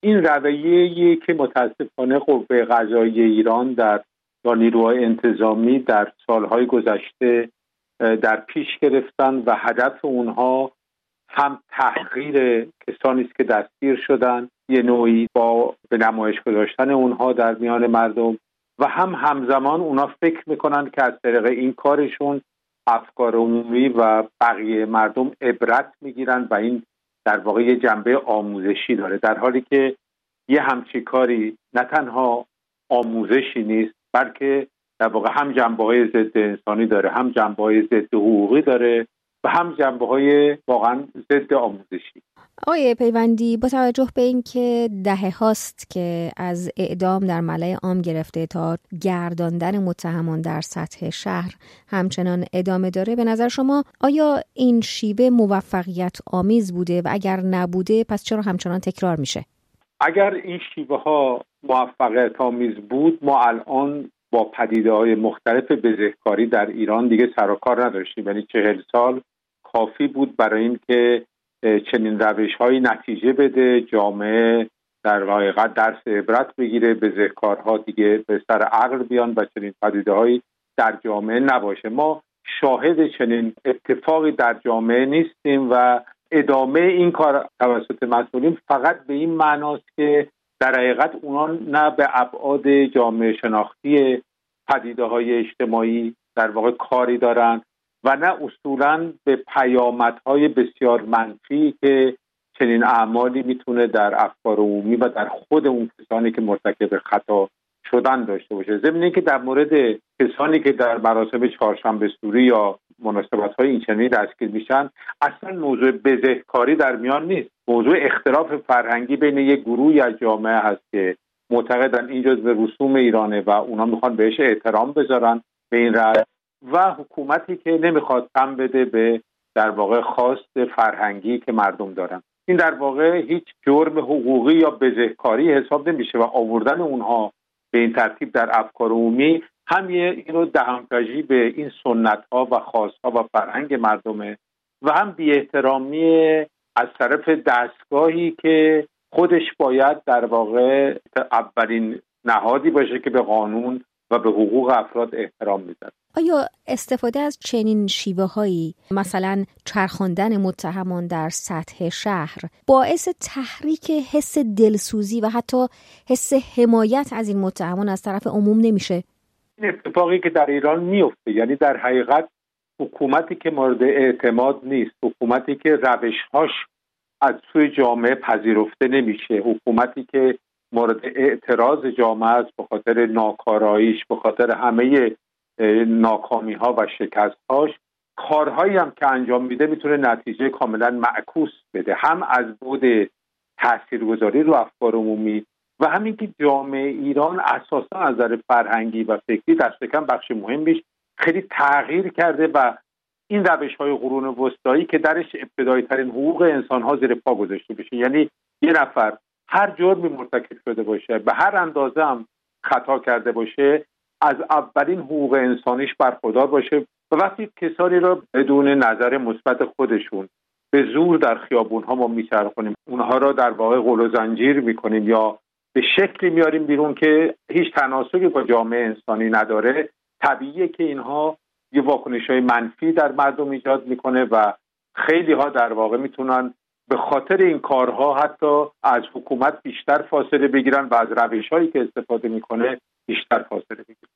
این رویه‌ای که متاسفانه قوه قضاییه ایران یا نیروهای انتظامی در سالهای گذشته در پیش گرفتن و هدف اونها هم تحقیر کسانی است که دستگیر شدن، یه نوعی با به نمایش گذاشتن اونها در میان مردم، و هم همزمان اونا فکر میکنن که از طریق این کارشون افکار عمومی و بقیه مردم عبرت میگیرن و این در واقع یه جنبه آموزشی داره، در حالی که یه همچین کاری نه تنها آموزشی نیست بلکه در واقع هم جنبه‌های ضد انسانی داره، هم جنبه‌های ضد حقوقی داره و هم جنبه‌های واقعا ضد آموزشی. آقای پیوندی، با توجه به اینکه دهه هاست که از اعدام در ملأ عام گرفته تا گرداندن متهمان در سطح شهر همچنان ادامه داره، به نظر شما آیا این شیوه موفقیت آمیز بوده و اگر نبوده پس چرا همچنان تکرار میشه؟ اگر این شیوه ها موفقیت آمیز بود، ما الان با پدیده‌های مختلف بزهکاری در ایران دیگه سر و کار نداشتیم. یعنی 40 سال کافی بود برای این که چنین روش‌هایی نتیجه بده، جامعه در حقیقت درس عبرت بگیره، بزهکارها دیگه به سر عقل بیان و چنین پدیده‌هایی در جامعه نباشه. ما شاهد چنین اتفاقی در جامعه نیستیم و ادامه این کار توسط مسئولین فقط به این معناست که در حقیقت اونا نه به ابعاد جامعه شناختی پدیده‌های اجتماعی در واقع کاری دارن و نه اصولاً به پیامدهای بسیار منفی که چنین اعمالی میتونه در افکار عمومی و در خود اون کسانی که مرتکب خطا شدن داشته باشه. ضمن اینکه در مورد کسانی که در مراسم چهارشنبه سوری یا مناسبت‌های این چنینی دستگیر میشن، اصلا موضوع بزهکاری در میان نیست. موضوع اختلاف فرهنگی بین یک گروهی از جامعه هست که معتقدن این جزء رسوم ایرانه و اونا میخوان بهش احترام بذارن به این رأی، و حکومتی که نمیخواد تن بده به در واقع خواست فرهنگی که مردم دارن. این در واقع هیچ جرم حقوقی یا بزهکاری حساب نمیشه و آوردن اونها به این ترتیب در افکار عمومی هم اینو دهن‌کجی به این سنت‌ها و خواست‌ها و فرهنگ مردمه و هم بی‌احترامی از طرف دستگاهی که خودش باید در واقع اولین نهادی باشه که به قانون و به حقوق افراد احترام میذاره. آیا استفاده از چنین شیوه‌هایی، مثلا چرخاندن متهمان در سطح شهر، باعث تحریک حس دلسوزی و حتی حس حمایت از این متهمان از طرف عموم نمیشه؟ این اتفاقی که در ایران میفته، یعنی در حقیقت حکومتی که مورد اعتماد نیست، حکومتی که روش‌هاش از سوی جامعه پذیرفته نمیشه، حکومتی که مورد اعتراض جامعه است به خاطر ناکاراییش، به خاطر همه ناکامی‌ها و شکست‌هاش، کارهایی هم که انجام میده میتونه نتیجه کاملا معکوس بده، هم از بعد تاثیرگذاری رو افکار عمومی و همین که جامعه ایران اساسا از نظر فرهنگی و فکری دست کم بخش مهمیش خیلی تغییر کرده و این روش‌های قرون وسطایی که درش ابتدایی ترین حقوق انسان‌ها زیر پا گذاشته بشه، یعنی یه نفر هر جرمی مرتکب شده باشه، به هر اندازه هم خطا کرده باشه، از اولین حقوق انسانیش برخوردار باشه و وقتی کسانی را بدون نظر مثبت خودشون به زور در خیابون‌ها ما میچرخونیم، اونها را در واقع قل و زنجیر میکنیم یا به شکلی میاریم بیرون که هیچ تناسبی با جامعه انسانی نداره، طبیعیه که اینها یه واکنش‌های منفی در مردم ایجاد میکنه و خیلی ها در واقع میتونن به خاطر این کارها حتی از حکومت بیشتر فاصله بگیرن و از روش‌هایی که استفاده میکنه بیشتر فاصله بگیرن.